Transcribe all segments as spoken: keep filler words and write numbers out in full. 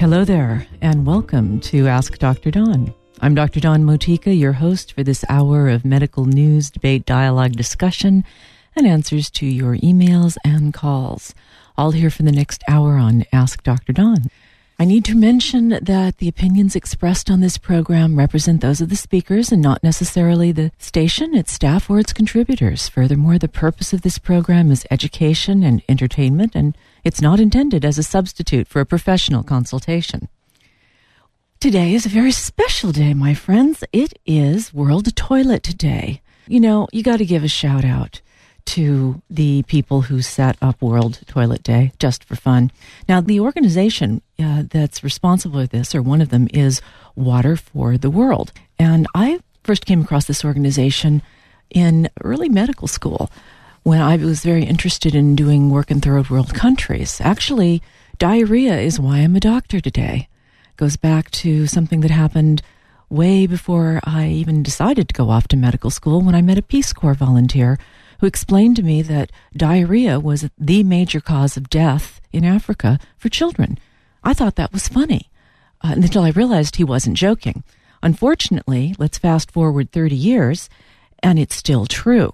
Hello there, and welcome to Ask Doctor Dawn. I'm Doctor Dawn Motika, your host for this hour of medical news, debate, dialogue, discussion, and answers to your emails and calls. All here for the next hour on Ask Doctor Dawn. I need to mention that the opinions expressed on this program represent those of the speakers and not necessarily the station, its staff, or its contributors. Furthermore, the purpose of this program is education and entertainment, and it's not intended as a substitute for a professional consultation. Today is a very special day, my friends. It is World Toilet Day. You know, you got to give a shout out to the people who set up World Toilet Day just for fun. Now, the organization uh, that's responsible for this, or one of them, is Water for the World. And I first came across this organization in early medical school when I was very interested in doing work in third world countries. Actually, diarrhea is why I'm a doctor today. It goes back to something that happened way before I even decided to go off to medical school, when I met a Peace Corps volunteer who explained to me that diarrhea was the major cause of death in Africa for children. I thought that was funny uh, until I realized he wasn't joking. Unfortunately, let's fast forward thirty years, and it's still true.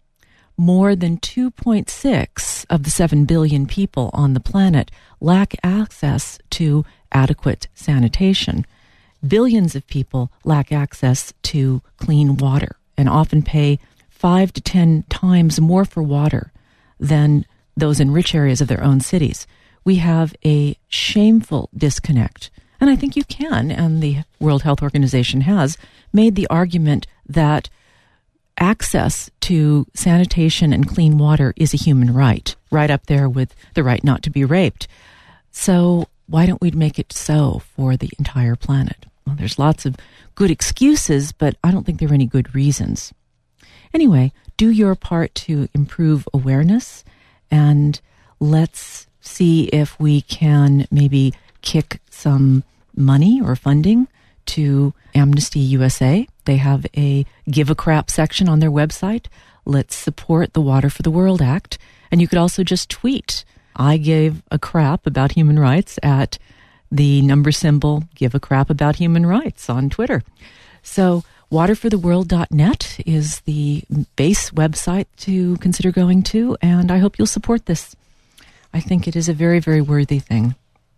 More than two point six of the seven billion people on the planet lack access to adequate sanitation. Billions of people lack access to clean water and often pay five to ten times more for water than those in rich areas of their own cities. We have a shameful disconnect. And I think you can, and the World Health Organization has, made the argument that access to sanitation and clean water is a human right, right up there with the right not to be raped. So why don't we make it so for the entire planet? Well, there's lots of good excuses, but I don't think there are any good reasons. Anyway, do your part to improve awareness, and let's see if we can maybe kick some money or funding to Amnesty U S A. They have a Give a Crap section on their website. Let's support the Water for the World Act. And you could also just tweet, I gave a crap about human rights, at the number symbol Give a Crap about human rights on Twitter. So water for the world dot net is the base website to consider going to, and I hope you'll support this. I think it is a very, very worthy thing.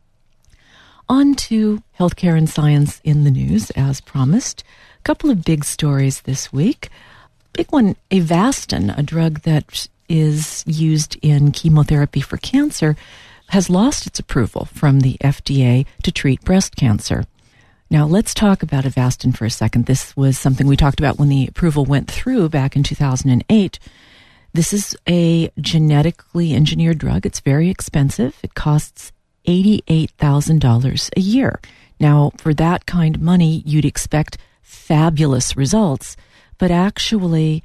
On to healthcare and science in the news, as promised. A couple of big stories this week. Big one, Avastin, a drug that is used in chemotherapy for cancer, has lost its approval from the F D A to treat breast cancer. Now, let's talk about Avastin for a second. This was something we talked about when the approval went through back in two thousand eight. This is a genetically engineered drug. It's very expensive. It costs eighty-eight thousand dollars a year. Now, for that kind of money, you'd expect fabulous results, but actually,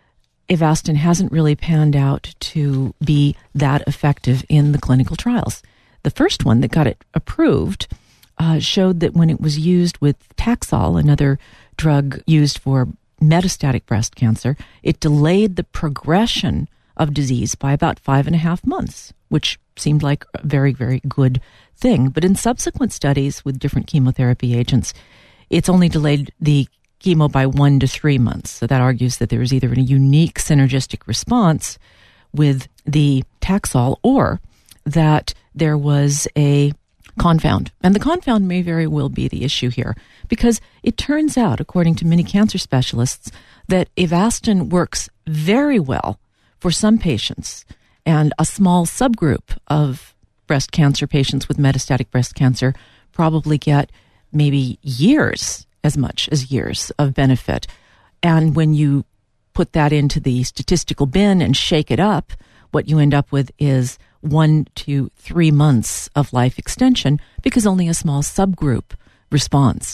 Avastin hasn't really panned out to be that effective in the clinical trials. The first one that got it approved Uh, showed that when it was used with Taxol, another drug used for metastatic breast cancer, it delayed the progression of disease by about five and a half months, which seemed like a very, very good thing. But in subsequent studies with different chemotherapy agents, it's only delayed the chemo by one to three months. So that argues that there is either a unique synergistic response with the Taxol, or that there was a confound. And the confound may very well be the issue here, because it turns out, according to many cancer specialists, that Avastin works very well for some patients, and a small subgroup of breast cancer patients with metastatic breast cancer probably get maybe years, as much as years of benefit. And when you put that into the statistical bin and shake it up, what you end up with is one to three months of life extension, because only a small subgroup responds.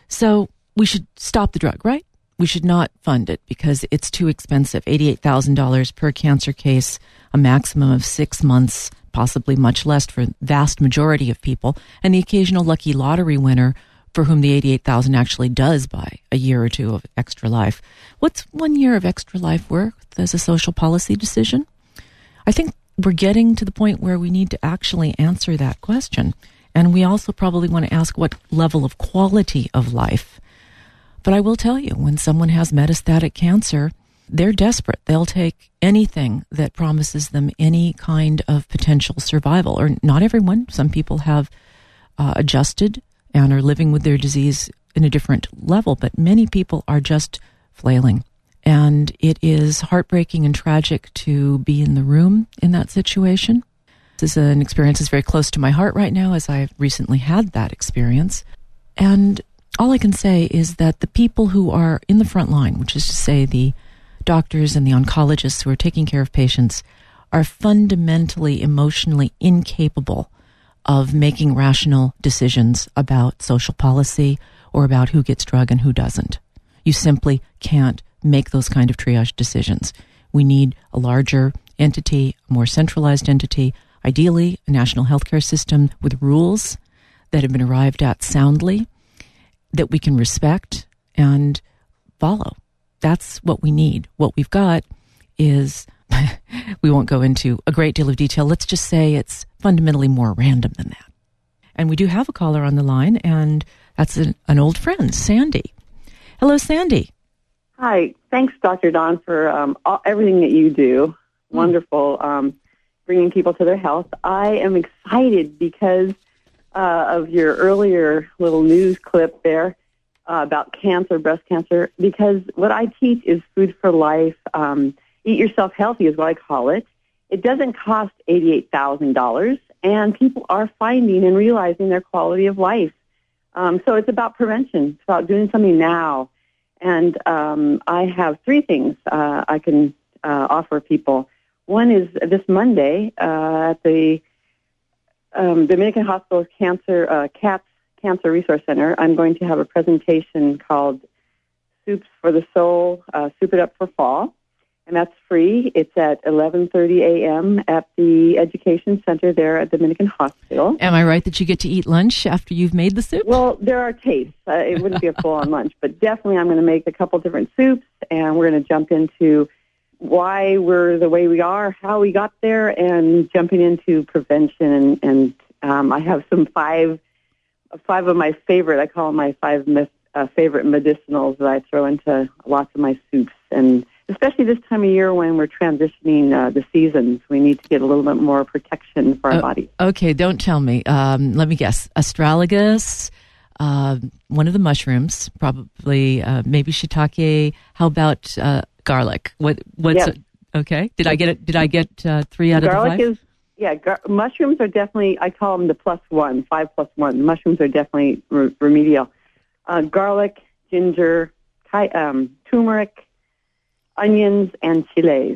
So we should stop the drug, right? We should not fund it because it's too expensive. eighty-eight thousand dollars per cancer case, a maximum of six months, possibly much less for the vast majority of people, and the occasional lucky lottery winner for whom the eighty-eight thousand dollars actually does buy a year or two of extra life. What's one year of extra life worth as a social policy decision? I think we're getting to the point where we need to actually answer that question. And we also probably want to ask what level of quality of life. But I will tell you, when someone has metastatic cancer, they're desperate. They'll take anything that promises them any kind of potential survival. Or not everyone. Some people have uh, adjusted and are living with their disease in a different level, but many people are just flailing. And it is heartbreaking and tragic to be in the room in that situation. This is an experience that's very close to my heart right now, as I've recently had that experience. And all I can say is that the people who are in the front line, which is to say the doctors and the oncologists who are taking care of patients, are fundamentally emotionally incapable of making rational decisions about social policy or about who gets drug and who doesn't. You simply can't make those kind of triage decisions. We need a larger entity, a more centralized entity, ideally a national healthcare system with rules that have been arrived at soundly, that we can respect and follow. That's what we need. What we've got is, we won't go into a great deal of detail. Let's just say it's fundamentally more random than that. And we do have a caller on the line, and that's an, an old friend, Sandy. Hello, Sandy. Hi. Thanks, Doctor Dawn, for um, all, everything that you do. Mm. Wonderful, um, bringing people to their health. I am excited because uh, of your earlier little news clip there uh, about cancer, breast cancer, because what I teach is food for life. Um, eat yourself healthy is what I call it. It doesn't cost eighty-eight thousand dollars, and people are finding and realizing their quality of life. Um, so it's about prevention. It's about doing something now. And um, I have three things uh, I can uh, offer people. One is this Monday uh, at the um, Dominican Hospital's Cancer uh, CATS Cancer Resource Center. I'm going to have a presentation called Soups for the Soul, uh, Soup It Up for Fall. And that's free. It's at eleven thirty a.m. at the Education Center there at Dominican Hospital. Am I right that you get to eat lunch after you've made the soup? Well, there are tastes. Uh, it wouldn't be a full-on lunch, but definitely I'm going to make a couple different soups, and we're going to jump into why we're the way we are, how we got there, and jumping into prevention. And, and um, I have some five, five of my favorite, I call them my five myth, uh, favorite medicinals that I throw into lots of my soups. And especially this time of year when we're transitioning uh, the seasons, we need to get a little bit more protection for our uh, bodies. Okay, don't tell me. Um, let me guess. Astragalus, uh, one of the mushrooms, probably uh, maybe shiitake. How about uh, garlic? What? What's yes. a, okay? Did I get it? Did I get uh, three out garlic of the five? Is yeah. Gar- mushrooms are definitely. I call them the plus one, five plus one. Mushrooms are definitely re- remedial. Uh, garlic, ginger, ki- um, turmeric, onions, and chiles.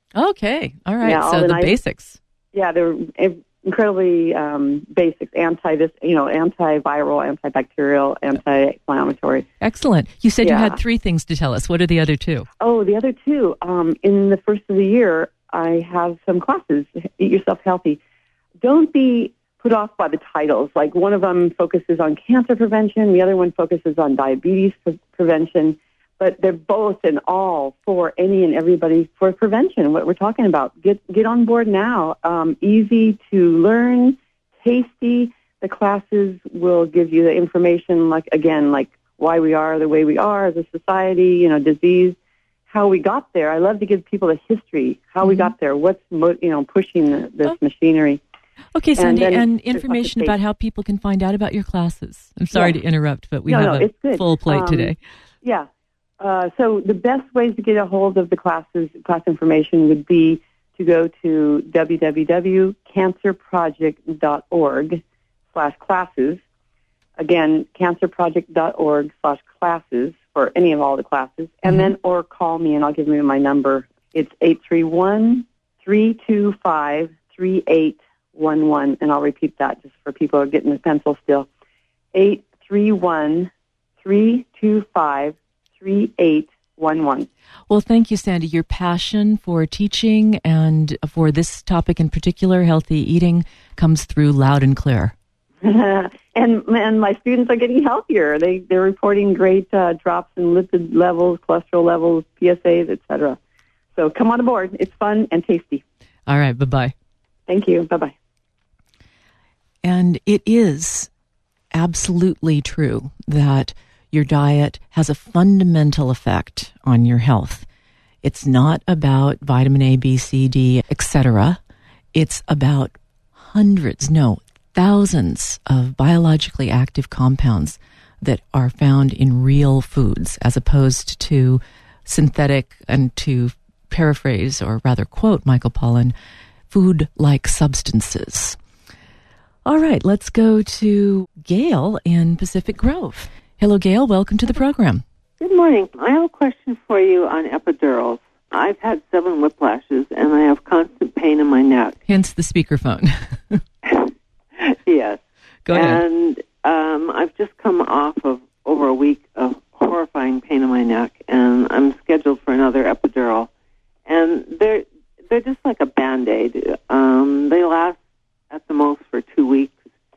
Okay. All right. Yeah, so the the nice, basics. Yeah, they're incredibly um, basics. Anti this, you know, antiviral, antibacterial, anti-inflammatory. Excellent. You said yeah. you had three things to tell us. What are the other two? Oh, the other two. Um, in the first of the year, I have some classes. Eat Yourself Healthy. Don't be put off by the titles. Like one of them focuses on cancer prevention. The other one focuses on diabetes pre- prevention. But they're both and all for any and everybody for prevention, what we're talking about. Get get on board now. Um, easy to learn, tasty. The classes will give you the information, like, again, like why we are the way we are as a society, you know, disease, how we got there. I love to give people a history, how mm-hmm. we got there, what's, you know, pushing the, this oh. machinery. Okay, Sandy, and, and information about how people can find out about your classes. I'm sorry yeah. to interrupt, but we no, have no, a full plate um, today. Yeah. Uh, so the best ways to get a hold of the classes, class information would be to go to w w w dot cancer project dot org slash classes. Again, cancer project dot org slash classes for any of all the classes. And mm-hmm. then, or call me and I'll give you my number. It's eight three one, three two five, three eight one one. And I'll repeat that just for people who are getting the pencil still. eight three one, three two five, three eight one one. Well, thank you, Sandy. Your passion for teaching and for this topic in particular, healthy eating, comes through loud and clear. and and my students are getting healthier. They, they're reporting great uh, drops in lipid levels, cholesterol levels, P S As, et cetera. So come on aboard. It's fun and tasty. All right. Bye-bye. Thank you. Bye-bye. And it is absolutely true that your diet has a fundamental effect on your health. It's not about vitamin A, B, C, D, et cetera. It's about hundreds, no, thousands of biologically active compounds that are found in real foods as opposed to synthetic, and to paraphrase or rather quote Michael Pollan, food-like substances. All right, let's go to Gail in Pacific Grove. Hello, Gail. Welcome to the program. Good morning. I have a question for you on epidurals. I've had seven whiplashes, and I have constant pain in my neck. Hence the speakerphone. Yes. Go ahead. And um, I've just come off of over a week of horrifying pain in my neck, and I'm scheduled for another epidural. And they're they're just like a Band-Aid. Um, they last at the most for two weeks,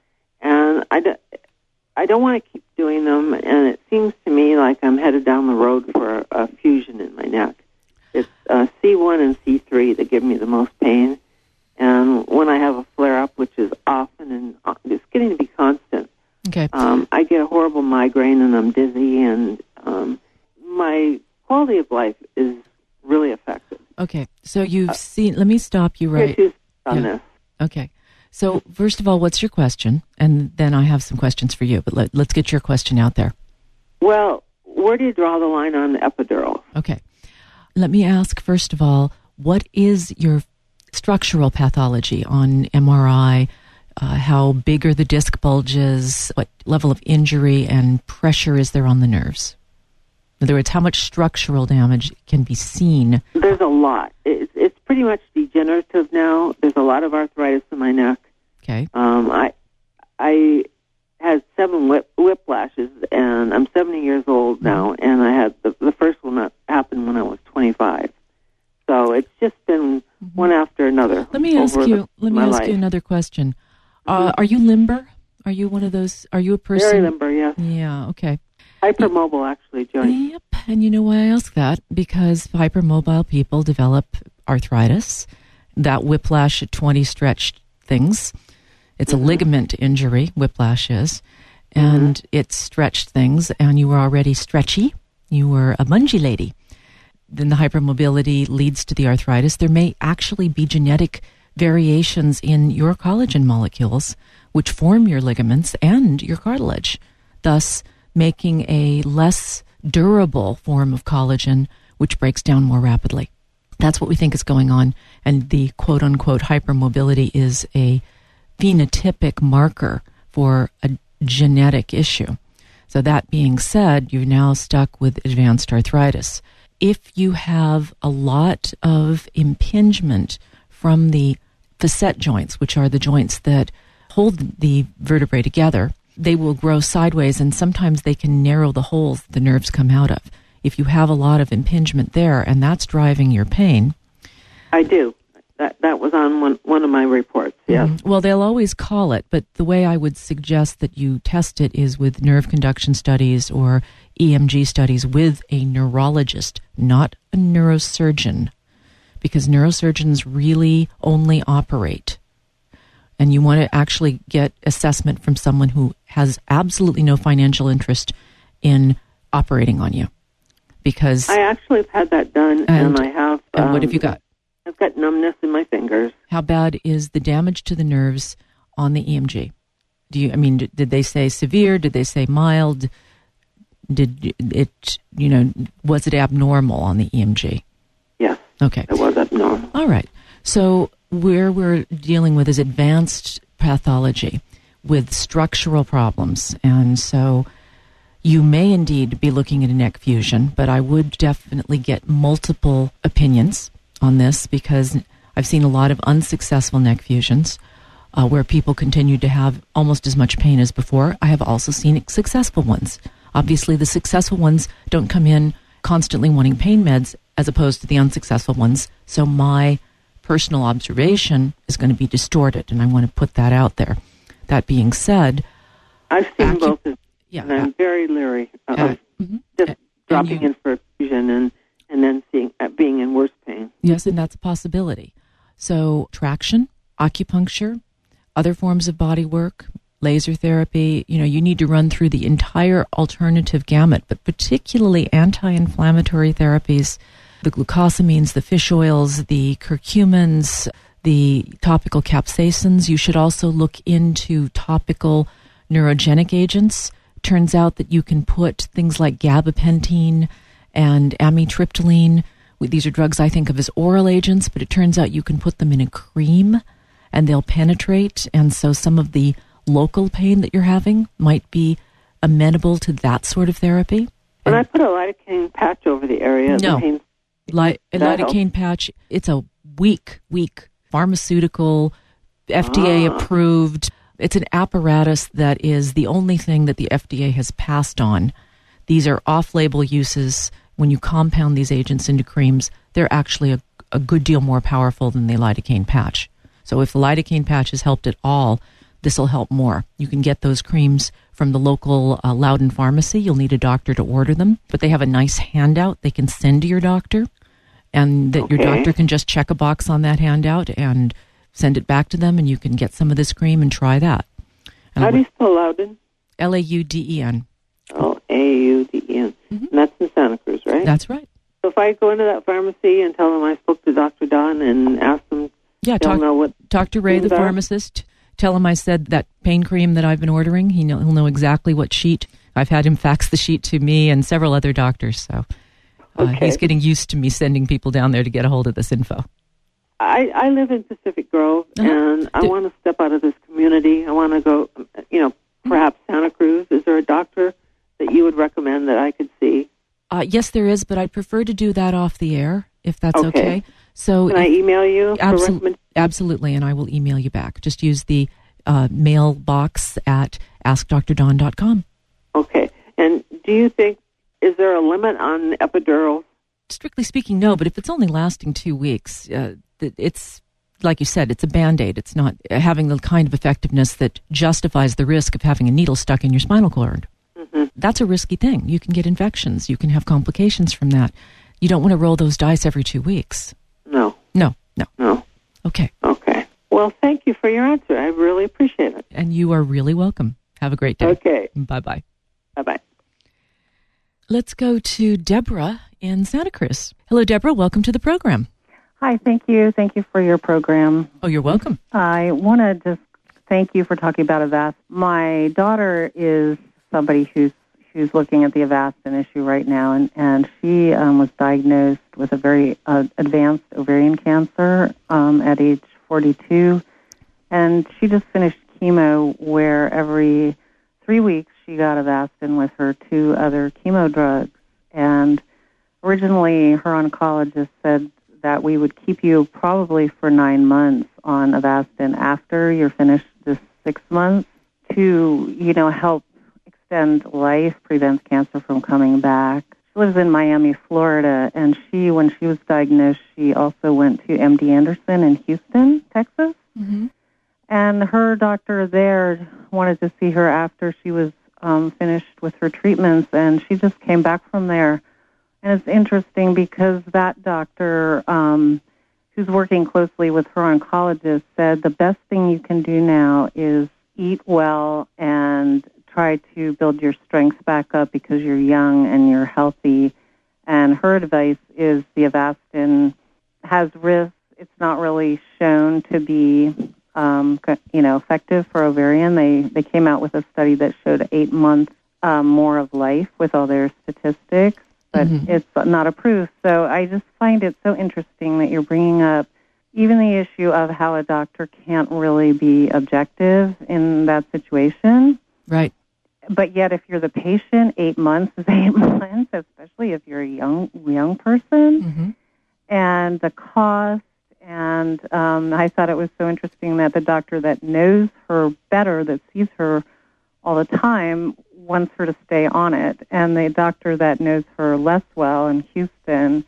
and I don't, I don't want to keep doing them. And it seems to me like I'm headed down the road for a, a fusion in my neck. It's uh, C one and C three that give me the most pain. And when I have a flare-up, which is often and uh, it's getting to be constant, Okay. um, I get a horrible migraine and I'm dizzy, and um, my quality of life is really affected. Okay. So you've seen, let me stop you right. Issues on Yeah. this. Okay. So first of all, what's your question? And then I have some questions for you, but let, let's get your question out there. Well, where do you draw the line on the epidural? Okay. Let me ask, first of all, what is your structural pathology on M R I? Uh, how big are the disc bulges? What level of injury and pressure is there on the nerves? In other words, how much structural damage can be seen? There's a lot. It's, it's pretty much degenerative now. There's a lot of arthritis in my neck. Okay. Um, I I had seven whip, whiplashes, and I'm seventy years old now, and I had the, the first one that happened when I was twenty-five. So it's just been mm-hmm. one after another. Let me ask you. The, let me ask life. you another question. Uh, are you limber? Are you one of those? Are you a person? Very limber, yes. Yeah. Okay. Hypermobile, actually, Joy. Yep. And you know why I ask that? Because hypermobile people develop arthritis. That whiplash at twenty stretched things. It's mm-hmm. a ligament injury, whiplash is. And mm-hmm. it stretched things, and you were already stretchy. You were a bungee lady. Then the hypermobility leads to the arthritis. There may actually be genetic variations in your collagen molecules, which form your ligaments and your cartilage, thus making a less durable form of collagen, which breaks down more rapidly. That's what we think is going on, and the quote-unquote hypermobility is a phenotypic marker for a genetic issue. So that being said, you're now stuck with advanced arthritis. If you have a lot of impingement from the facet joints, which are the joints that hold the vertebrae together, they will grow sideways, and sometimes they can narrow the holes the nerves come out of. If you have a lot of impingement there, and that's driving your pain. I do. That that was on one, one of my reports, yes. Mm-hmm. Well, they'll always call it, but the way I would suggest that you test it is with nerve conduction studies or E M G studies with a neurologist, not a neurosurgeon, because neurosurgeons really only operate. And you want to actually get assessment from someone who has absolutely no financial interest in operating on you. Because I actually have had that done, and, and I have... And um, what have you got? I've got numbness in my fingers. How bad is the damage to the nerves on the E M G? Do you? I mean, did, did they say severe? Did they say mild? Did it, you know, was it abnormal on the E M G? Yes. Okay. It was abnormal. All right. So where we're dealing with is advanced pathology with structural problems. And so you may indeed be looking at a neck fusion, but I would definitely get multiple opinions on this, because I've seen a lot of unsuccessful neck fusions uh, where people continue to have almost as much pain as before. I have also seen successful ones. Obviously, the successful ones don't come in constantly wanting pain meds as opposed to the unsuccessful ones. So my personal observation is going to be distorted, and I want to put that out there. That being said, I've seen acu- both, of, yeah, and I'm very leery of uh, mm-hmm. just uh, dropping you, in for a fusion and, and then seeing uh, being in worse pain. Yes, and that's a possibility. So traction, acupuncture, other forms of body work, laser therapy. You know, you need to run through the entire alternative gamut, but particularly anti-inflammatory therapies, the glucosamines, the fish oils, the curcumins, the topical capsaicins. You should also look into topical neurogenic agents. Turns out that you can put things like gabapentin and amitriptyline. These are drugs I think of as oral agents, but it turns out you can put them in a cream and they'll penetrate. And so some of the local pain that you're having might be amenable to that sort of therapy. And I put a lidocaine patch over the area. No, the pain, Li- a lidocaine patch, it's a weak, weak pharmaceutical, F D A ah. approved. It's an apparatus that is the only thing that the F D A has passed on. These are off-label uses. When you compound these agents into creams, they're actually a, a good deal more powerful than the lidocaine patch. So if the lidocaine patch has helped at all, this will help more. You can get those creams from the local uh, Loudon pharmacy. You'll need a doctor to order them, but they have a nice handout they can send to your doctor, and that okay. your doctor can just check a box on that handout and send it back to them, and you can get some of this cream and try that. And How do you spell Loudon? L A U D E N. Oh, A U D E N. Mm-hmm. And that's in Santa Cruz, right? That's right. So if I go into that pharmacy and tell them I spoke to Doctor Don and ask them, yeah, they'll talk, know what talk to Ray, the are? pharmacist. Tell him I said that pain cream that I've been ordering. He know, he'll know exactly what sheet. I've had him fax the sheet to me and several other doctors. So uh, okay. he's getting used to me sending people down there to get a hold of this info. I, I live in Pacific Grove, uh-huh. and I the, want to step out of this community. I want to go, you know, perhaps Santa Cruz. Is there a doctor that you would recommend that I could see? Uh, yes, there is, but I'd prefer to do that off the air, if that's okay. okay. So Can I email you? Absol- for absolutely, and I will email you back. Just use the uh, mailbox at ask dr dawn dot com. Okay. And do you think, is there a limit on epidurals? Strictly speaking, no, but if it's only lasting two weeks, uh, it's, like you said, it's a Band-Aid. It's not having the kind of effectiveness that justifies the risk of having a needle stuck in your spinal cord. Mm-hmm. That's a risky thing. You can get infections. You can have complications from that. You don't want to roll those dice every two weeks. No. No, no. No. Okay. Okay. Well, thank you for your answer. I really appreciate it. And you are really welcome. Have a great day. Okay. Bye-bye. Bye-bye. Let's go to Deborah in Santa Cruz. Hello, Deborah. Welcome to the program. Hi, thank you. Thank you for your program. Oh, you're welcome. I want to just thank you for talking about Avastin. My daughter is somebody who's who's looking at the Avastin issue right now, and, and she um, was diagnosed with a very uh, advanced ovarian cancer um, at age forty-two, and she just finished chemo where every three weeks she got Avastin with her two other chemo drugs, and originally her oncologist said that we would keep you probably for nine months on Avastin after you're finished this six months to, you know, help extend life, prevents cancer from coming back. She lives in Miami, Florida, and she, when she was diagnosed, she also went to M D Anderson in Houston, Texas. Mm-hmm. And her doctor there wanted to see her after she was um, finished with her treatments, and she just came back from there. And it's interesting because that doctor, um, who's working closely with her oncologist, said the best thing you can do now is eat well and try to build your strength back up because you're young and you're healthy. And her advice is the Avastin has risks. It's not really shown to be, um, you know, effective for ovarian. They they came out with a study that showed eight months um, more of life with all their statistics. But mm-hmm. it's not approved. So I just find it so interesting that you're bringing up even the issue of how a doctor can't really be objective in that situation. Right. But yet if you're the patient, eight months is eight months, especially if you're a young young person. Mm-hmm. And the cost, and um, I thought it was so interesting that the doctor that knows her better, that sees her all the time, wants her to stay on it, and the doctor that knows her less well in Houston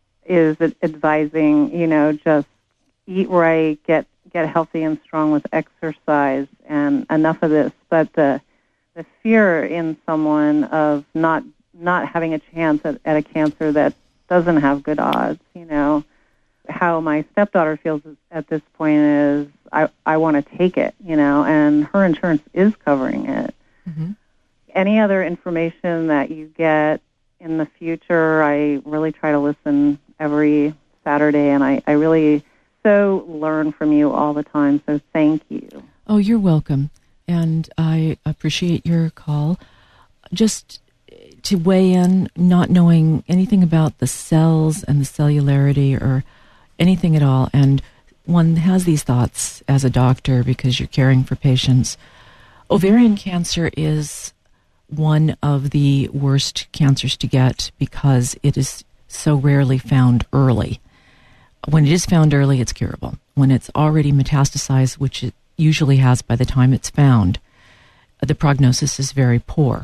is advising, you know, just eat right, get get healthy and strong with exercise, and enough of this. But the the fear in someone of not not having a chance at, at a cancer that doesn't have good odds, you know, how my stepdaughter feels at this point is I, I want to take it, you know, and her insurance is covering it. Mm-hmm. Any other information that you get in the future, I really try to listen every Saturday, and I, I really so learn from you all the time, so thank you. Oh, you're welcome, and I appreciate your call. Just to weigh in, not knowing anything about the cells and the cellularity or anything at all, and one has these thoughts as a doctor because you're caring for patients. Ovarian cancer is one of the worst cancers to get because it is so rarely found early. When it is found early, it's curable. When it's already metastasized, which it usually has by the time it's found, the prognosis is very poor.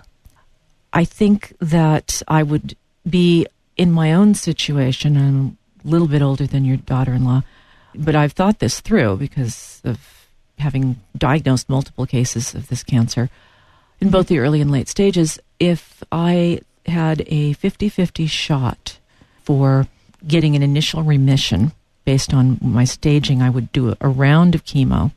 I think that I would be in my own situation. I'm a little bit older than your daughter-in-law, but I've thought this through because of having diagnosed multiple cases of this cancer in both the early and late stages. If I had a fifty-fifty shot for getting an initial remission based on my staging, I would do a round of chemo,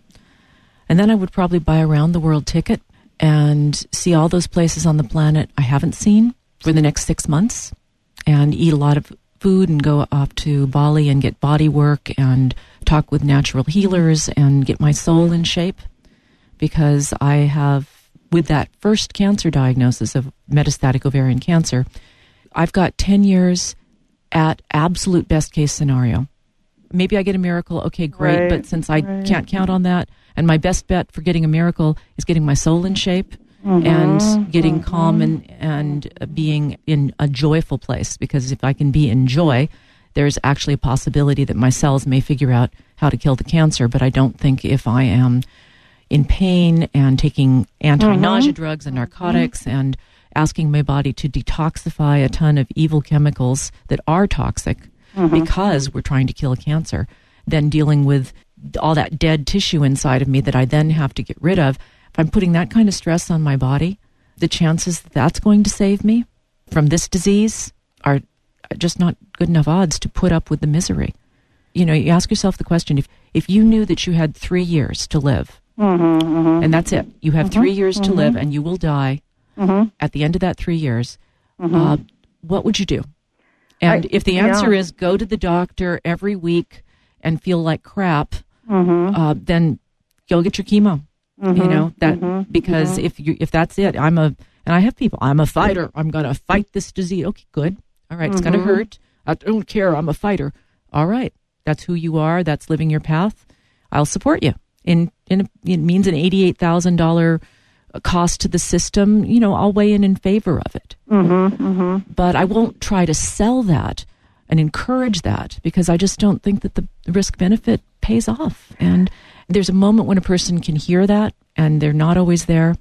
and then I would probably buy a round-the-world ticket and see all those places on the planet I haven't seen for the next six months and eat a lot of food and go off to Bali and get body work and talk with natural healers and get my soul in shape, because I have, with that first cancer diagnosis of metastatic ovarian cancer, I've got ten years at absolute best case scenario. Maybe I get a miracle, okay, great, right, but since I right. can't count on that, and my best bet for getting a miracle is getting my soul in shape Mm-hmm, and getting mm-hmm. calm and, and uh, being in a joyful place, because if I can be in joy, there's actually a possibility that my cells may figure out how to kill the cancer, but I don't think if I am in pain and taking anti-nausea mm-hmm. drugs and narcotics mm-hmm. and asking my body to detoxify a ton of evil chemicals that are toxic mm-hmm. because we're trying to kill a cancer, then dealing with all that dead tissue inside of me that I then have to get rid of. If I'm putting that kind of stress on my body, the chances that that's going to save me from this disease are just not good enough odds to put up with the misery. You know, you ask yourself the question, if, if you knew that you had three years to live, mm-hmm, mm-hmm. and that's it, you have mm-hmm, three years mm-hmm. to live and you will die mm-hmm. at the end of that three years, mm-hmm. uh, what would you do? And I, if the answer yeah. is go to the doctor every week and feel like crap, mm-hmm. uh, then go get your chemo. Mm-hmm. You know, that mm-hmm. because mm-hmm. if you if that's it, I'm a and I have people, I'm a fighter. I'm going to fight this disease. Okay, good. All right, it's mm-hmm. going to hurt. I don't care. I'm a fighter. All right, that's who you are. That's living your path. I'll support you. In in a, it means an eighty-eight thousand dollars cost to the system. You know, I'll weigh in in favor of it. Mm-hmm. Mm-hmm. But I won't try to sell that and encourage that, because I just don't think that the risk benefit pays off. And there's a moment when a person can hear that, and they're not always there.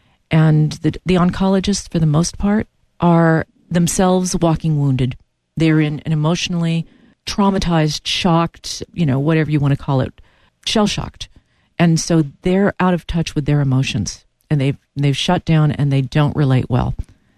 And the, the oncologists, for the most part, are themselves walking wounded. They're in an emotionally traumatized, shocked, you know, whatever you want to call it, shell-shocked. And so they're out of touch with their emotions, and they've they've shut down, and they don't relate well.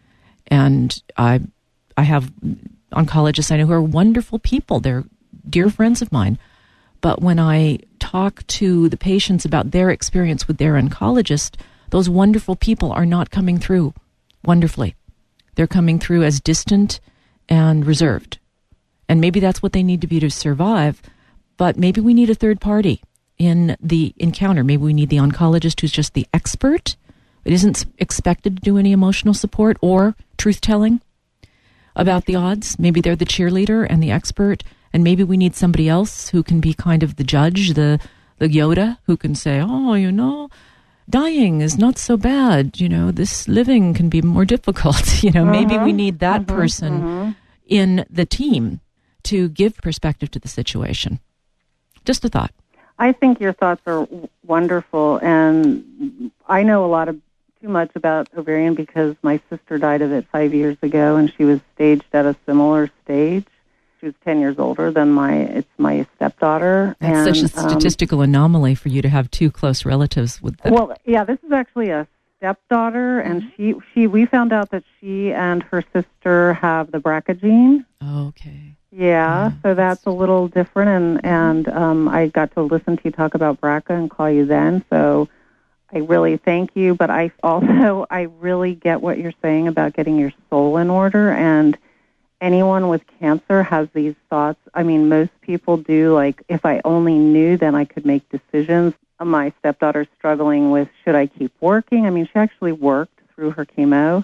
And I, I have oncologists I know who are wonderful people. They're dear friends of mine. But when I talk to the patients about their experience with their oncologist, those wonderful people are not coming through wonderfully. They're coming through as distant and reserved. And maybe that's what they need to be to survive, but maybe we need a third party in the encounter. Maybe we need the oncologist who's just the expert, but isn't expected to do any emotional support or truth-telling about the odds. Maybe they're the cheerleader and the expert. And maybe we need somebody else who can be kind of the judge, the the Yoda, who can say, oh, you know, dying is not so bad. You know, this living can be more difficult. You know, uh-huh. maybe we need that uh-huh. person uh-huh. in the team to give perspective to the situation. Just a thought. I think your thoughts are wonderful. And I know a lot of too much about ovarian because my sister died of it five years ago, and she was staged at a similar stage. She was ten years older than my, it's my stepdaughter. That's and, such a statistical um, anomaly for you to have two close relatives with that. Well, yeah, this is actually a stepdaughter, and she, she, we found out that she and her sister have the B R C A gene. Oh, okay. Yeah, so that's a little different, and, and um, I got to listen to you talk about B R C A and call you then, so I really thank you, but I also, I really get what you're saying about getting your soul in order, and anyone with cancer has these thoughts. I mean, most people do, like, if I only knew, then I could make decisions. My stepdaughter's struggling with, should I keep working? I mean, she actually worked through her chemo,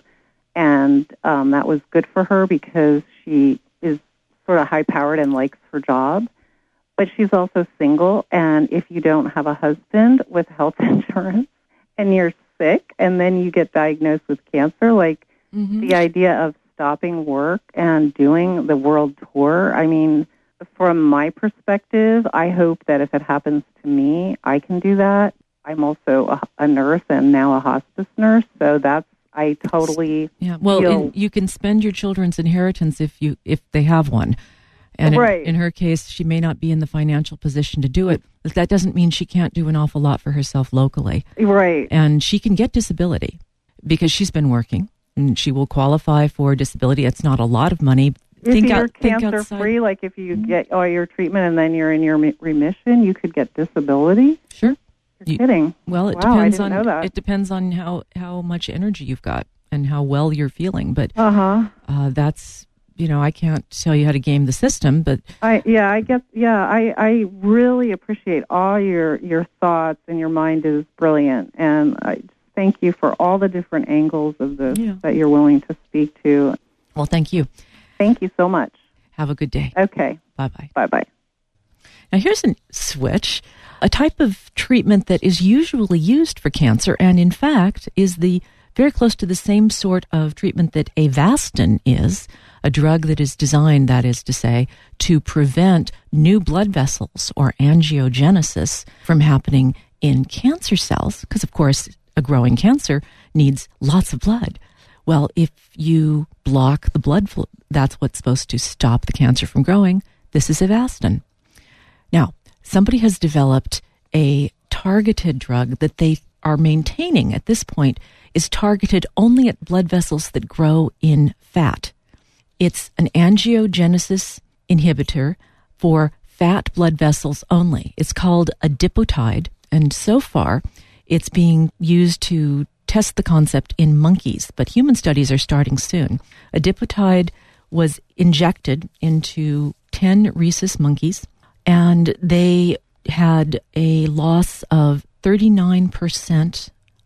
and um, that was good for her because she is sort of high-powered and likes her job. But she's also single, and if you don't have a husband with health insurance and you're sick and then you get diagnosed with cancer, like mm-hmm. the idea of stopping work and doing the world tour, I mean, from my perspective, I hope that if it happens to me, I can do that. I'm also a, a nurse and now a hospice nurse, so that's I totally yeah. Well, feel... in, you can spend your children's inheritance if you if they have one, and right. in, in her case, she may not be in the financial position to do it. But that doesn't mean she can't do an awful lot for herself locally, right? And she can get disability because she's been working, and she will qualify for disability. It's not a lot of money. If think you're out, cancer free, like if you mm-hmm. get all your treatment and then you're in your remission, you could get disability. Sure. You're you, kidding. Well, it wow, depends I didn't on know that. It depends on how, how much energy you've got and how well you're feeling. But uh-huh. uh, that's, you know, I can't tell you how to game the system, but I yeah, I get yeah, I, I really appreciate all your, your thoughts, and your mind is brilliant, and I just thank you for all the different angles of this yeah. that you're willing to speak to. Well, thank you. Thank you so much. Have a good day. Okay. Bye-bye. Bye-bye. Now, here's a switch, a type of treatment that is usually used for cancer, and in fact is the very close to the same sort of treatment that Avastin is, a drug that is designed, that is to say, to prevent new blood vessels or angiogenesis from happening in cancer cells, because, of course, a growing cancer needs lots of blood. Well, if you block the blood flow, that's what's supposed to stop the cancer from growing. This is Avastin. Now, somebody has developed a targeted drug that they are maintaining at this point is targeted only at blood vessels that grow in fat. It's an angiogenesis inhibitor for fat blood vessels only. It's called adipotide, and so far it's being used to test the concept in monkeys, but human studies are starting soon. Adipotide was injected into ten rhesus monkeys, and they had a loss of thirty-nine percent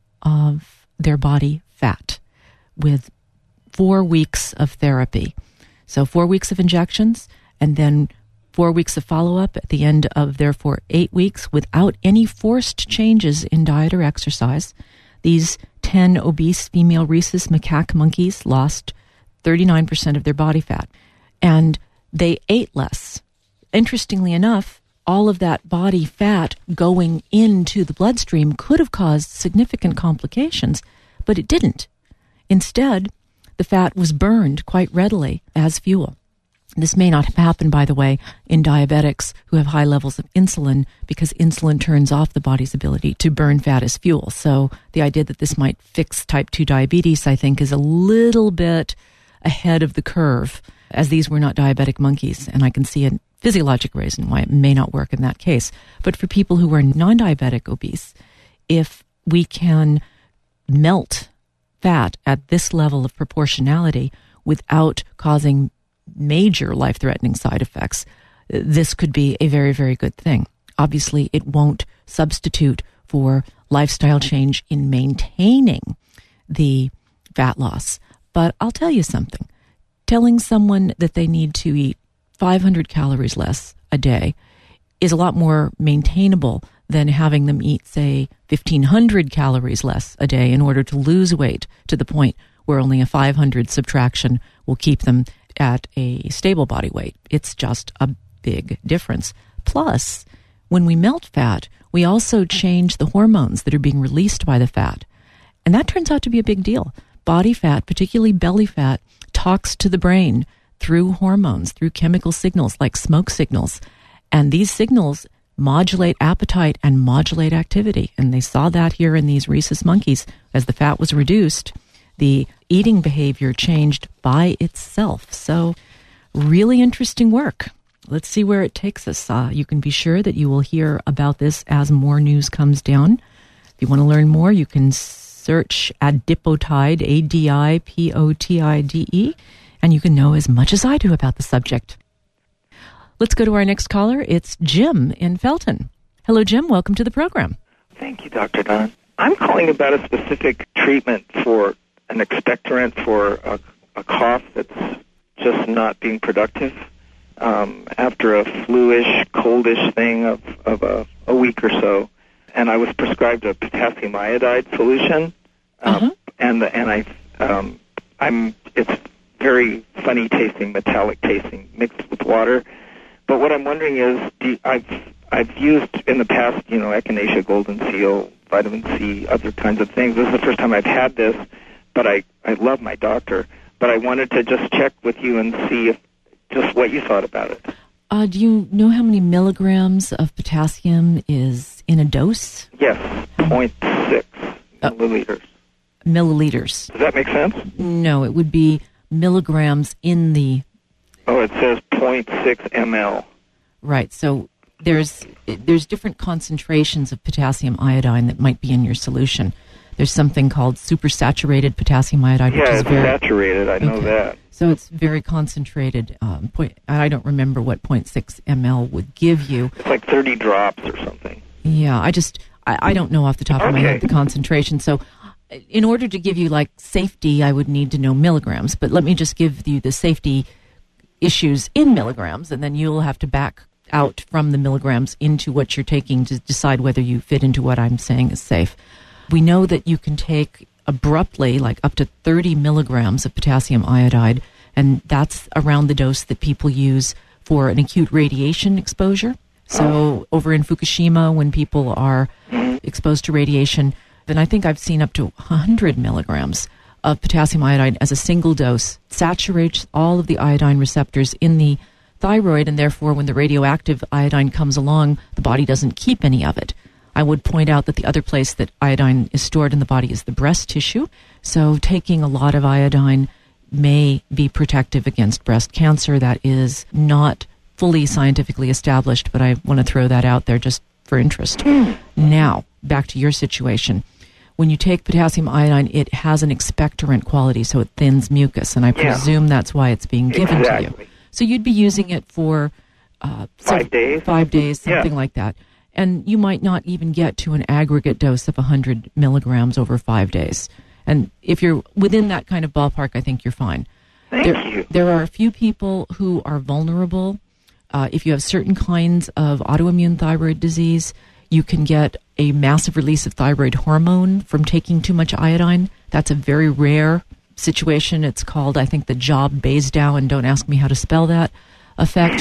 of their body fat with four weeks of therapy. So four weeks of injections, and then four weeks of follow-up at the end of, therefore, eight weeks without any forced changes in diet or exercise. These ten obese female rhesus macaque monkeys lost thirty-nine percent of their body fat, and they ate less. Interestingly enough, all of that body fat going into the bloodstream could have caused significant complications, but it didn't. Instead, the fat was burned quite readily as fuel. This may not have happened, by the way, in diabetics who have high levels of insulin, because insulin turns off the body's ability to burn fat as fuel. So the idea that this might fix type two diabetes, I think, is a little bit ahead of the curve, as these were not diabetic monkeys, and I can see a physiologic reason why it may not work in that case. But for people who are non-diabetic obese, if we can melt fat at this level of proportionality without causing major life-threatening side effects, this could be a very, very good thing. Obviously, it won't substitute for lifestyle change in maintaining the fat loss. But I'll tell you something. Telling someone that they need to eat five hundred calories less a day is a lot more maintainable than having them eat, say, fifteen hundred calories less a day in order to lose weight to the point where only a five hundred subtraction will keep them at a stable body weight. It's just a big difference. Plus, when we melt fat, we also change the hormones that are being released by the fat. And that turns out to be a big deal. Body fat, particularly belly fat, talks to the brain through hormones, through chemical signals like smoke signals. And these signals modulate appetite and modulate activity. And they saw that here in these rhesus monkeys. As the fat was reduced, the eating behavior changed by itself. So really interesting work. Let's see where it takes us. Uh, you can be sure that you will hear about this as more news comes down. If you want to learn more, you can search Adipotide, A D I P O T I D E, and you can know as much as I do about the subject. Let's go to our next caller. It's Jim in Felton. Hello, Jim. Welcome to the program. Thank you, Doctor Don. I'm calling about a specific treatment for an expectorant for a, a cough that's just not being productive. Um, after a flu-ish, coldish thing of, of a, a week or so, and I was prescribed a potassium iodide solution, um, uh-huh. and and I um, I'm it's very funny tasting, metallic tasting, mixed with water. But what I'm wondering is, do you, I've I've used in the past, you know, Echinacea Golden Seal, vitamin C, other kinds of things. This is the first time I've had this, but I I love my doctor. But I wanted to just check with you and see if just what you thought about it. Uh, do you know how many milligrams of potassium is in a dose? Yes, zero point six uh, milliliters. Milliliters. Does that make sense? No, it would be milligrams in the... Oh, it says zero point six milliliters. Right, so there's there's different concentrations of potassium iodine that might be in your solution. There's something called supersaturated potassium iodide, yeah, which is it's very... saturated, I know okay. that. So it's very concentrated. Um, point, I don't remember what zero point six milliliters would give you. It's like thirty drops or something. Yeah, I just, I, I don't know off the top okay. of my head the concentration. So in order to give you, like, safety, I would need to know milligrams. But let me just give you the safety issues in milligrams, and then you'll have to back out from the milligrams into what you're taking to decide whether you fit into what I'm saying is safe. We know that you can take abruptly, like up to thirty milligrams of potassium iodide, and that's around the dose that people use for an acute radiation exposure. So oh. over in Fukushima, when people are exposed to radiation, then I think I've seen up to one hundred milligrams of potassium iodide as a single dose, saturates all of the iodine receptors in the thyroid, and therefore when the radioactive iodine comes along, the body doesn't keep any of it. I would point out that the other place that iodine is stored in the body is the breast tissue. So taking a lot of iodine may be protective against breast cancer. That is not fully scientifically established, but I want to throw that out there just for interest. Mm. Now, back to your situation. When you take potassium iodine, it has an expectorant quality, so it thins mucus, and I yeah. presume that's why it's being given exactly. to you. So you'd be using it for uh, five so days, five days, something yeah. like that. And you might not even get to an aggregate dose of one hundred milligrams over five days. And if you're within that kind of ballpark, I think you're fine. Thank there, you. There are a few people who are vulnerable. Uh, if you have certain kinds of autoimmune thyroid disease, you can get a massive release of thyroid hormone from taking too much iodine. That's a very rare situation. It's called, I think, the Job-Basedow, and don't ask me how to spell that, effect.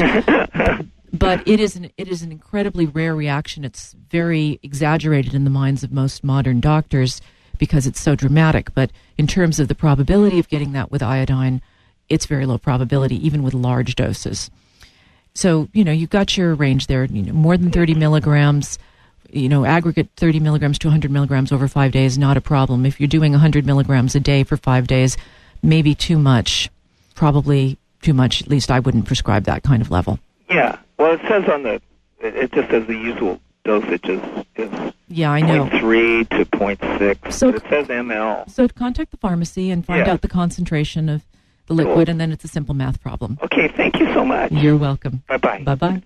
But it is an it is an incredibly rare reaction. It's very exaggerated in the minds of most modern doctors because it's so dramatic. But in terms of the probability of getting that with iodine, it's very low probability, even with large doses. So, you know, you've got your range there, you know, more than thirty milligrams, you know, aggregate thirty milligrams to one hundred milligrams over five days, not a problem. If you're doing one hundred milligrams a day for five days, maybe too much, probably too much. At least I wouldn't prescribe that kind of level. Yeah. Well, it says on the, it just says the usual dosage is, is yeah, I know. zero point three to zero point six. So it says M L. So contact the pharmacy and find yeah. out the concentration of the liquid, cool. and then it's a simple math problem. Okay, thank you so much. You're welcome. Bye-bye. Bye-bye.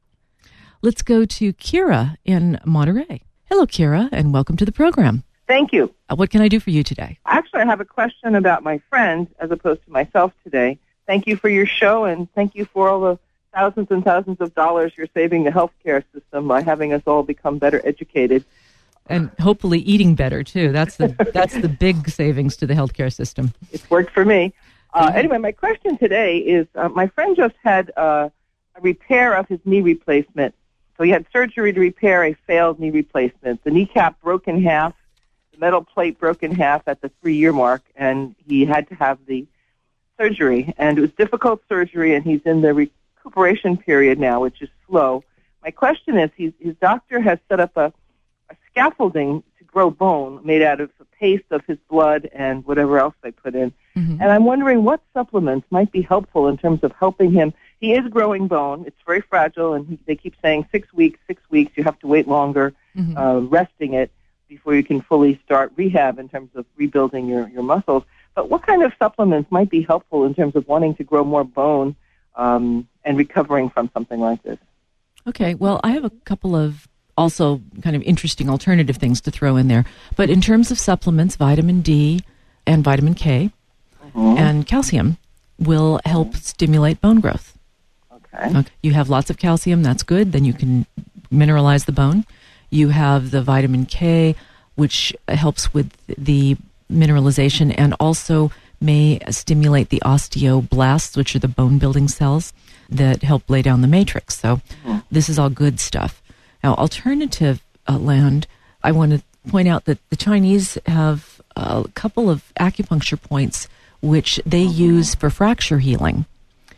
Let's go to Kira in Monterey. Hello, Kira, and welcome to the program. Thank you. Uh, what can I do for you today? Actually, I have a question about my friend as opposed to myself today. Thank you for your show, and thank you for all the thousands and thousands of dollars you're saving the healthcare system by having us all become better educated. And hopefully eating better, too. That's the that's the big savings to the healthcare system. It's worked for me. Uh, anyway, my question today is, uh, my friend just had uh, a repair of his knee replacement. So he had surgery to repair a failed knee replacement. The kneecap broke in half, the metal plate broke in half at the three-year mark, and he had to have the surgery. And it was difficult surgery, and he's in the recuperation period now, which is slow. My question is, he's, his doctor has set up a, a scaffolding to grow bone made out of a paste of his blood and whatever else they put in. Mm-hmm. And I'm wondering what supplements might be helpful in terms of helping him. He is growing bone. It's very fragile, and he, they keep saying six weeks, six weeks. You have to wait longer, Mm-hmm. uh, resting it before you can fully start rehab in terms of rebuilding your, your muscles. But what kind of supplements might be helpful in terms of wanting to grow more bone um, and recovering from something like this? Okay, well, I have a couple of also kind of interesting alternative things to throw in there. But in terms of supplements, vitamin D and vitamin K Mm-hmm. and calcium will help stimulate bone growth. Okay. Okay. You have lots of calcium, that's good. Then you can mineralize the bone. You have the vitamin K, which helps with the mineralization and also may stimulate the osteoblasts, which are the bone-building cells that help lay down the matrix. So Mm-hmm. this is all good stuff. Now, alternative uh, land, I want to point out that the Chinese have a couple of acupuncture points which they use for fracture healing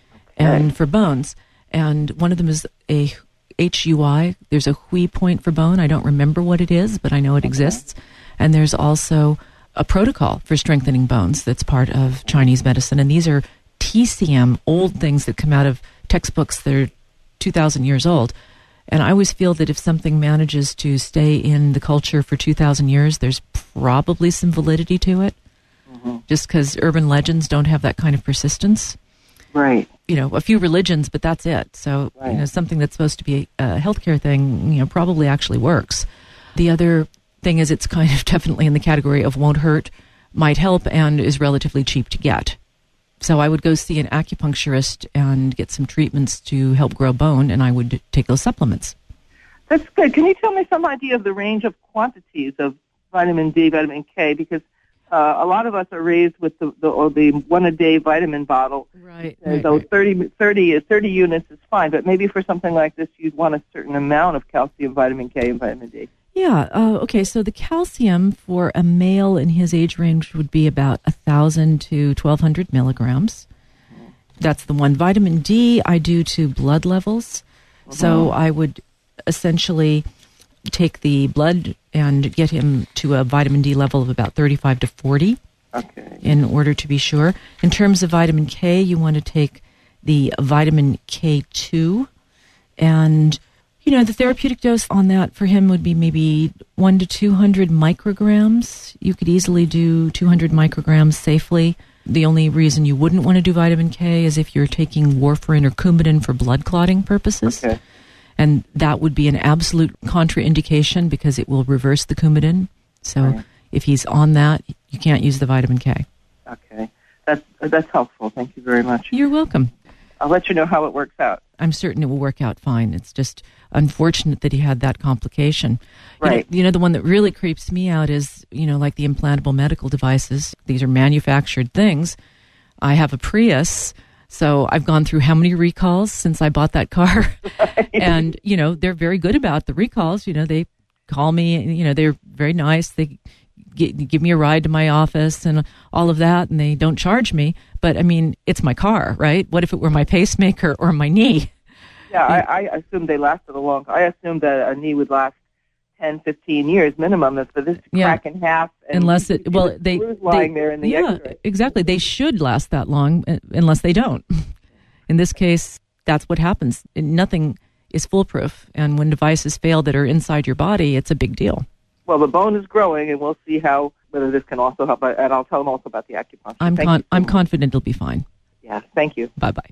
and for bones. And one of them is a H U I. There's a Hui point for bone. I don't remember what it is, but I know it exists. And there's also a protocol for strengthening bones that's part of Chinese medicine. And these are T C M, old things that come out of textbooks that are two thousand years old. And I always feel that if something manages to stay in the culture for two thousand years, there's probably some validity to it. Mm-hmm. Just because urban legends don't have that kind of persistence. Right. You know, a few religions, but that's it. So, Right. you know, something that's supposed to be a healthcare thing, you know, probably actually works. The other thing is it's kind of definitely in the category of won't hurt, might help, and is relatively cheap to get. So I would go see an acupuncturist and get some treatments to help grow bone, and I would take those supplements. That's good. Can you tell me some idea of the range of quantities of vitamin D, vitamin K? Because uh, a lot of us are raised with the, the, or the one-a-day vitamin bottle. Right. Uh, right, so right. thirty, thirty, thirty units is fine, but maybe for something like this, you'd want a certain amount of calcium, vitamin K, and vitamin D. Yeah. Uh, okay. So the calcium for a male in his age range would be about one thousand to twelve hundred milligrams. That's the one. Vitamin D I do to blood levels. Uh-huh. So I would essentially take the blood and get him to a vitamin D level of about thirty-five to forty. Okay. In order to be sure. In terms of vitamin K, you want to take the vitamin K two, and you know the therapeutic dose on that for him would be maybe one to two hundred micrograms. You could easily do two hundred micrograms safely. The only reason you wouldn't want to do vitamin K is if you're taking warfarin or Coumadin for blood clotting purposes. Okay. And that would be an absolute contraindication because it will reverse the Coumadin. So Right. if he's on that, you can't use the vitamin K. Okay. That's, that's helpful. Thank you very much. You're welcome. I'll let you know how it works out. I'm certain it will work out fine. It's just unfortunate that he had that complication. You Right. know, you know, the one that really creeps me out is, you know, like the implantable medical devices. These are manufactured things. I have a Prius, so I've gone through how many recalls since I bought that car? And, you know, they're very good about the recalls. You know, they call me, you know, they're very nice. They get, give me a ride to my office and all of that, and they don't charge me. But, I mean, it's my car, right? What if it were my pacemaker or my knee? Yeah, I, I assumed they lasted a long time. I assumed that a knee would last ten, fifteen years minimum. That's for this to Yeah. crack in half. And Unless it, well, they, screws lying they- there in the yeah, X-ray. exactly. They should last that long uh, unless they don't. In this case, that's what happens. Nothing is foolproof. And when devices fail that are inside your body, it's a big deal. Well, the bone is growing, and we'll see how whether this can also help. And I'll tell them also about the acupuncture. I'm Thank con- you so I'm much. confident it'll be fine. Yeah, thank you. Bye-bye.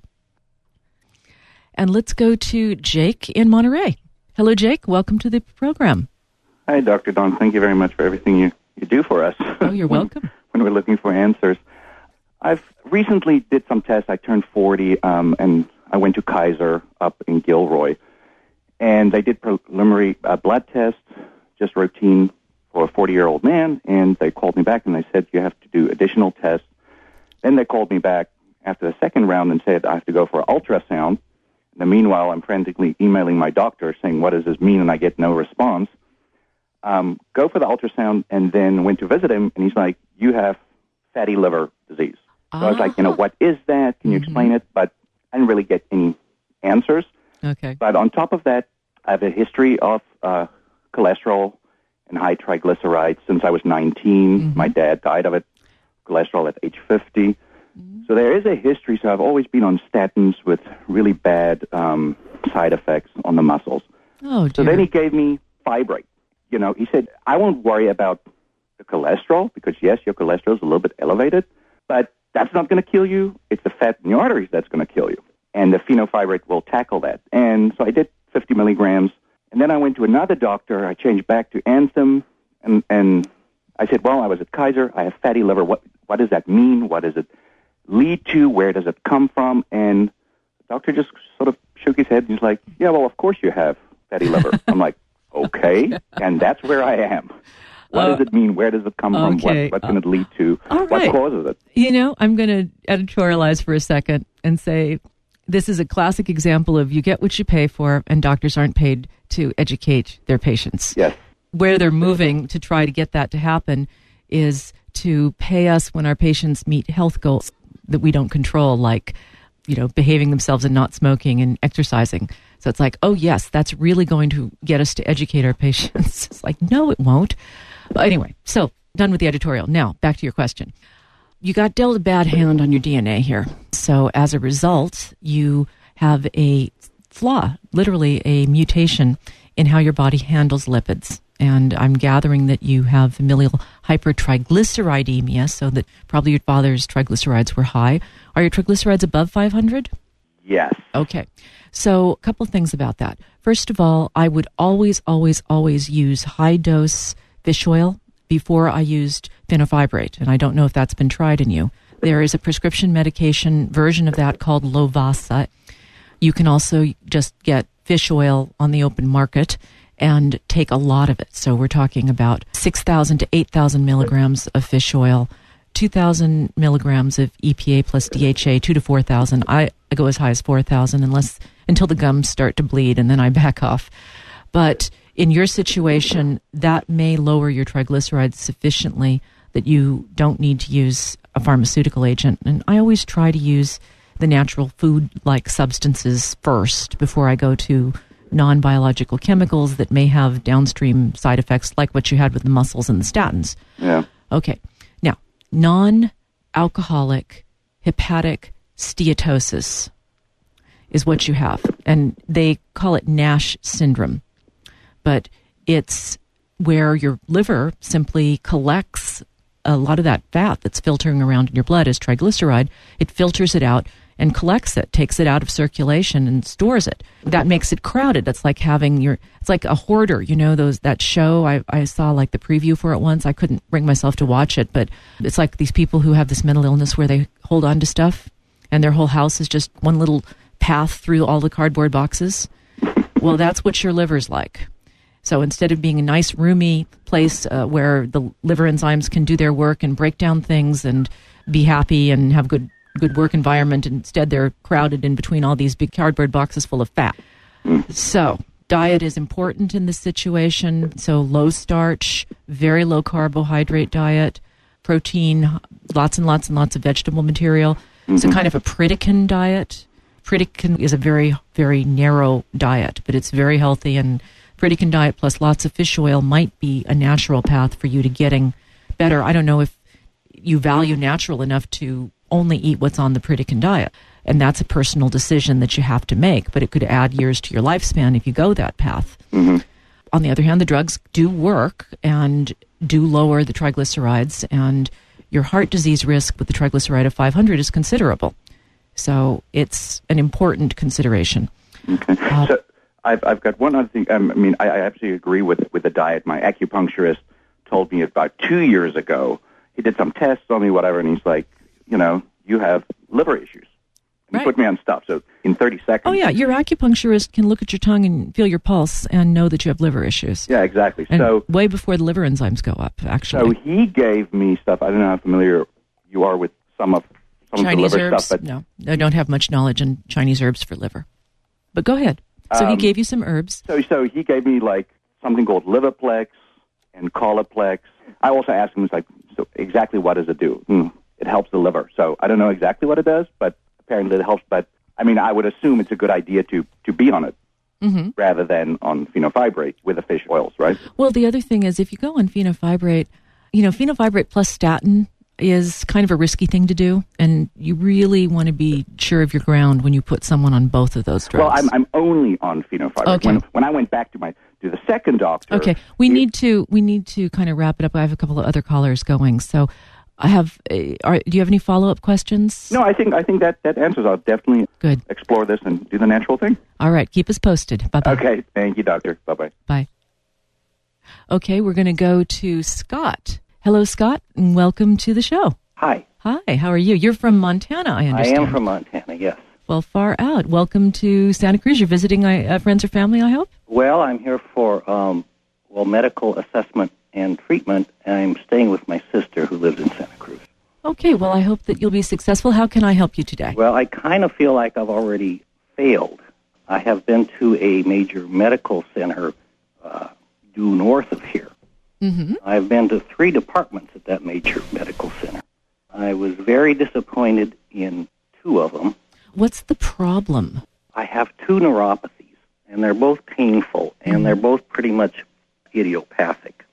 And let's go to Jake in Monterey. Hello, Jake. Welcome to the program. Hi, Doctor Don. Thank you very much for everything you, you do for us. Oh, you're when, welcome. When we're looking for answers. I've recently did some tests. I turned forty, um, and I went to Kaiser up in Gilroy. And they did preliminary uh, blood tests, just routine for a forty-year-old man, and they called me back and they said, you have to do additional tests. Then they called me back after the second round and said, I have to go for ultrasound. In the meanwhile, I'm frantically emailing my doctor saying, what does this mean? And I get no response. Um, go for the ultrasound, and then went to visit him, and he's like, you have fatty liver disease. So I was like, you know, what is that? Can you Mm-hmm. explain it? But I didn't really get any answers. Okay. But on top of that, I have a history of uh, cholesterol and high triglycerides since I was nineteen. Mm-hmm. My dad died of it, cholesterol at age fifty. Mm-hmm. So there is a history. So I've always been on statins with really bad um, side effects on the muscles. Oh, dear. So then he gave me Fibrate. You know, he said, I won't worry about the cholesterol because, yes, your cholesterol is a little bit elevated, but that's not going to kill you. It's the fat in your arteries that's going to kill you. And the phenofibrate will tackle that. And so I did fifty milligrams. And then I went to another doctor. I changed back to Anthem. And, and I said, well, I was at Kaiser. I have fatty liver. What, what does that mean? What does it lead to? Where does it come from? And the doctor just sort of shook his head. And he's like, yeah, well, of course you have fatty liver. I'm like, okay. And that's where I am. What uh, does it mean? Where does it come okay. from? What, what can it lead to? All right. What causes it? You know, I'm going to editorialize for a second and say this is a classic example of you get what you pay for, and doctors aren't paid to educate their patients. Yes. Where they're moving to try to get that to happen is to pay us when our patients meet health goals that we don't control, like, you know, behaving themselves and not smoking and exercising. So it's like, oh, yes, that's really going to get us to educate our patients. It's like, no, it won't. But anyway, so done with the editorial. Now, back to your question. You got dealt a bad hand on your D N A here. So as a result, you have a flaw, literally a mutation in how your body handles lipids. And I'm gathering that you have familial hypertriglyceridemia, so that probably your father's triglycerides were high. Are your triglycerides above five hundred? Yes. Okay. So a couple of things about that. First of all, I would always, always, always use high-dose fish oil before I used phenofibrate, and I don't know if that's been tried in you. There is a prescription medication version of that called Lovasa. You can also just get fish oil on the open market and take a lot of it. So we're talking about six thousand to eight thousand milligrams of fish oil, two thousand milligrams of E P A plus D H A, two to four thousand. I, I go as high as four thousand unless until the gums start to bleed, and then I back off. But in your situation, that may lower your triglycerides sufficiently that you don't need to use a pharmaceutical agent. And I always try to use the natural food-like substances first before I go to non-biological chemicals that may have downstream side effects like what you had with the mussels and the statins. Yeah. Okay. Now, non-alcoholic hepatic steatosis is what you have. And they call it NASH syndrome. But it's where your liver simply collects a lot of that fat that's filtering around in your blood as triglyceride. It filters it out and collects it, takes it out of circulation and stores it. That makes it crowded. That's like having your, it's like a hoarder, you know, those, that show, I, I saw like the preview for it once. I couldn't bring myself to watch it, but it's like these people who have this mental illness where they hold on to stuff and their whole house is just one little path through all the cardboard boxes. Well, that's what your liver's like. So instead of being a nice, roomy place uh, where the liver enzymes can do their work and break down things and be happy and have good good work environment, instead they're crowded in between all these big cardboard boxes full of fat. So diet is important in this situation. So low starch, very low carbohydrate diet, protein, lots and lots and lots of vegetable material. Mm-hmm. So kind of a Pritikin diet. Pritikin is a very, very narrow diet, but it's very healthy, and Pritikin diet plus lots of fish oil might be a natural path for you to getting better. I don't know if you value natural enough to only eat what's on the Pritikin diet, and that's a personal decision that you have to make, but it could add years to your lifespan if you go that path. Mm-hmm. On the other hand, the drugs do work and do lower the triglycerides, and your heart disease risk with the triglyceride of five hundred is considerable. So it's an important consideration. Okay. Uh, so I've, I've got one other thing. Um, I mean, I, I absolutely agree with, with the diet. My acupuncturist told me about two years ago, he did some tests on me, whatever, and he's like, you know, you have liver issues. And right. He put me on stuff. So in thirty seconds. Oh, yeah. Your acupuncturist can look at your tongue and feel your pulse and know that you have liver issues. Yeah, exactly. And so way before the liver enzymes go up, actually. So he gave me stuff. I don't know how familiar you are with some of some Chinese of the liver herbs? stuff. But no, I don't have much knowledge on Chinese herbs for liver. But go ahead. So um, he gave you some herbs. So, so he gave me like something called Liverplex and Coliplex. I also asked him, like, so exactly what does it do? Hmm. It helps the liver. So I don't know exactly what it does, but apparently it helps. But I mean, I would assume it's a good idea to, to be on it. Mm-hmm. rather than on fenofibrate with the fish oils, right? Well, the other thing is if you go on fenofibrate, you know, fenofibrate plus statin is kind of a risky thing to do, and you really want to be sure of your ground when you put someone on both of those drugs. Well, I'm, I'm only on fenofibrate. Okay. When, when I went back to my to the second doctor... Okay, we he, need to we need to kind of wrap it up. I have a couple of other callers going, so I have. Uh, are, do you have any follow up questions? No, I think I think that, that answers. I'll definitely Good. explore this and do the natural thing. All right, keep us posted. Bye bye. Okay, thank you, doctor. Bye bye. Bye. Okay, we're going to go to Scott. Hello, Scott, and welcome to the show. Hi. Hi, how are you? You're from Montana, I I understand. am from Montana, yes. Well, far out. Welcome to Santa Cruz. You're visiting uh, friends or family, I hope? Well, I'm here for, um, well, medical assessment and treatment, and I'm staying with my sister who lives in Santa Cruz. Okay, well, I hope that you'll be successful. How can I help you today? Well, I kind of feel like I've already failed. I have been to a major medical center uh, due north of here. Mm-hmm. I've been to three departments at that major medical center. I was very disappointed in two of them. What's the problem? I have two neuropathies, and they're both painful, and Mm-hmm. they're both pretty much idiopathic.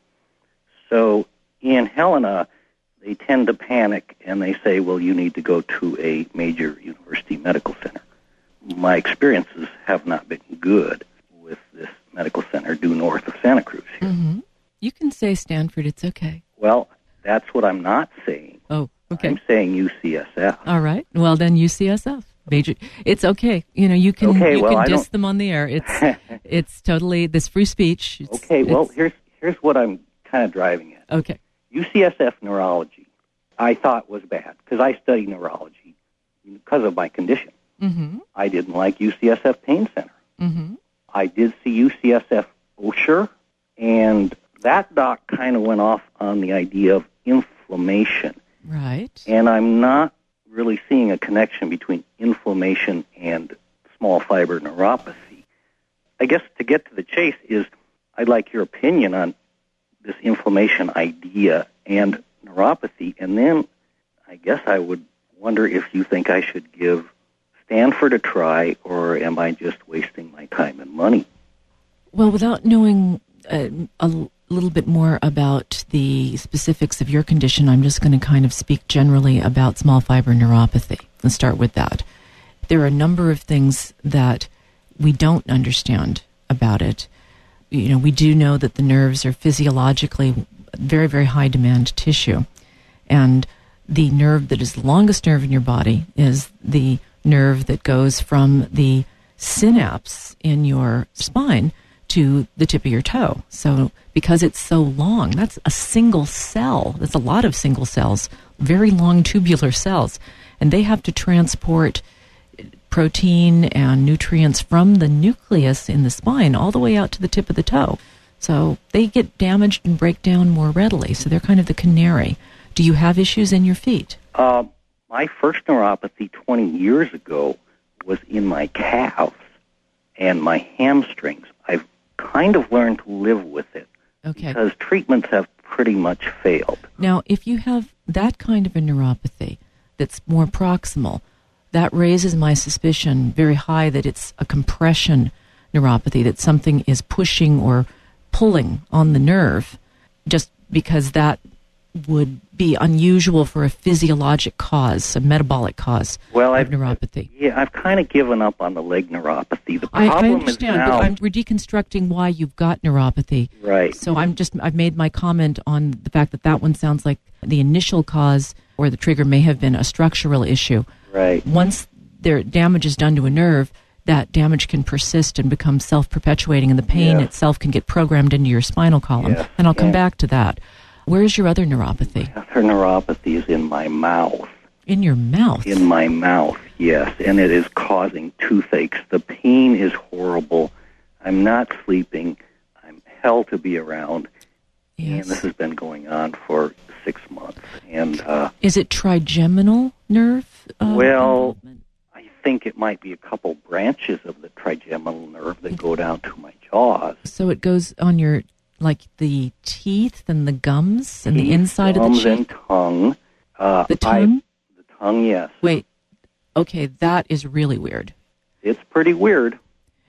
So in Helena, they tend to panic, and they say, well, you need to go to a major university medical center. My experiences have not been good with this medical center due north of Santa Cruz here. Mm-hmm. You can say Stanford. It's okay. Well, that's what I'm not saying. Oh, okay. I'm saying U C S F. All right. Well, then U C S F. Major. It's okay. You know, you can Okay, you well, can I diss don't- them on the air. It's it's totally this free speech. It's, Okay, well, it's- here's here's what I'm kind of driving at. okay. U C S F neurology, I thought was bad because I study neurology because of my condition. Mm-hmm. I didn't like U C S F Pain Center. Mm-hmm. I did see U C S F Osher, and that doc kind of went off on the idea of inflammation. Right. And I'm not really seeing a connection between inflammation and small fiber neuropathy. I guess to get to the chase is I'd like your opinion on this inflammation idea and neuropathy, and then I guess I would wonder if you think I should give Stanford a try, or am I just wasting my time and money? Well, without knowing uh, a little bit more about the specifics of your condition, I'm just going to kind of speak generally about small fiber neuropathy. Let's start with that. There are a number of things that we don't understand about it. You know, we do know that the nerves are physiologically very, very high demand tissue. And the nerve that is the longest nerve in your body is the nerve that goes from the synapse in your spine to the tip of your toe. So because it's so long, that's a single cell. That's a lot of single cells, very long tubular cells. And they have to transport protein and nutrients from the nucleus in the spine all the way out to the tip of the toe. So they get damaged and break down more readily. So they're kind of the canary. Do you have issues in your feet? Uh, my first neuropathy twenty years ago was in my calves and my hamstrings. I've kind of learned to live with it Okay. because treatments have pretty much failed. Now, if you have that kind of a neuropathy that's more proximal, that raises my suspicion very high that it's a compression neuropathy, that something is pushing or pulling on the nerve, just because that would be unusual for a physiologic cause, a metabolic cause Well, of I've, neuropathy. Yeah, I've kind of given up on the leg neuropathy. The I, problem I understand, is now, but I'm we're deconstructing why you've got neuropathy. right. So I'm just I've made my comment on the fact that that one sounds like the initial cause or the trigger may have been a structural issue. Right. Once there damage is done to a nerve, that damage can persist and become self-perpetuating, and the pain Yeah. itself can get programmed into your spinal column. Yes. And I'll come Yeah. back to that. Where's your other neuropathy? Other neuropathy is in my mouth. In your mouth. In my mouth, yes, and it is causing toothaches. The pain is horrible. I'm not sleeping. I'm hell to be around. And Yes. this has been going on for six months. And uh, Is it trigeminal nerve? Uh, Well, involvement? I think it might be a couple branches of the trigeminal nerve that go down to my jaws. So it goes on your, like the teeth and the gums and the Teeth, inside of the gums cheek? and tongue. Uh, The I- tongue? the tongue, yes. Wait. Okay, that is really weird. It's pretty weird.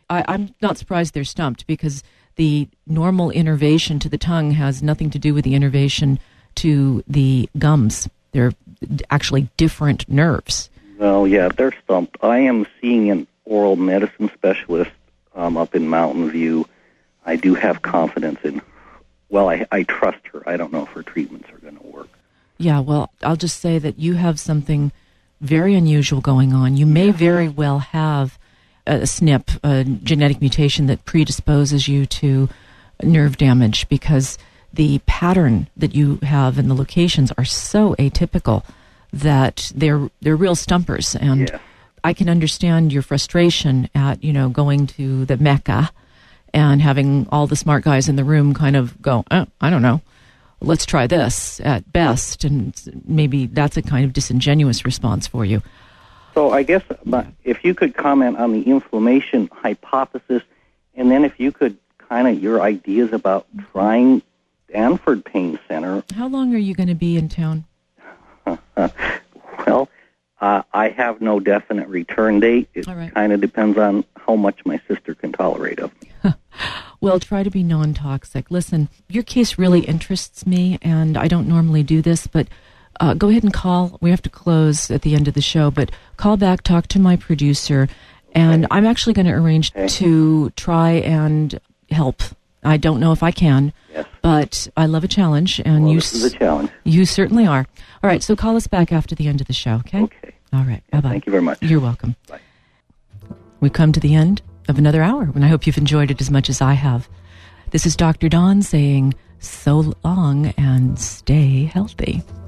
I, I'm not surprised they're stumped, because the normal innervation to the tongue has nothing to do with the innervation to the gums. They're actually different nerves. Well, yeah, they're stumped. I am seeing an oral medicine specialist um, up in Mountain View. I do have confidence in, well, I, I trust her. I don't know if her treatments are going to work. Yeah, well, I'll just say that you have something very unusual going on. You may very well have a S N P, a genetic mutation that predisposes you to nerve damage, because the pattern that you have and the locations are so atypical that they're they're real stumpers. And Yeah. I can understand your frustration at, you know, going to the Mecca and having all the smart guys in the room kind of go, oh, I don't know, let's try this at best. And maybe that's a kind of disingenuous response for you. So I guess but if you could comment on the inflammation hypothesis, and then if you could kind of your ideas about trying Danford Pain Center. How long are you going to be in town? Well, uh, I have no definite return date. It All right. kind of depends on how much my sister can tolerate of me. Well, try to be non-toxic. Listen, your case really interests me, and I don't normally do this, but uh, go ahead and call. We have to close at the end of the show, but call back, talk to my producer, and I'm actually going to arrange Okay. to try and help. I don't know if I can, Yes. but I love a challenge, and Well, you this is a challenge. you certainly are. All right, so call us back after the end of the show, okay? Okay. All right, Yeah, bye-bye. thank you very much. You're welcome. Bye. We've come to the end of another hour, and I hope you've enjoyed it as much as I have. This is Doctor Dawn saying so long and stay healthy.